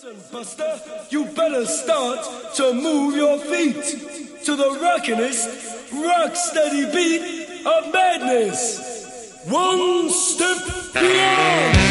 Buster, you better start to move your feet to the rockinest, rock-steady beat of madness. One step beyond.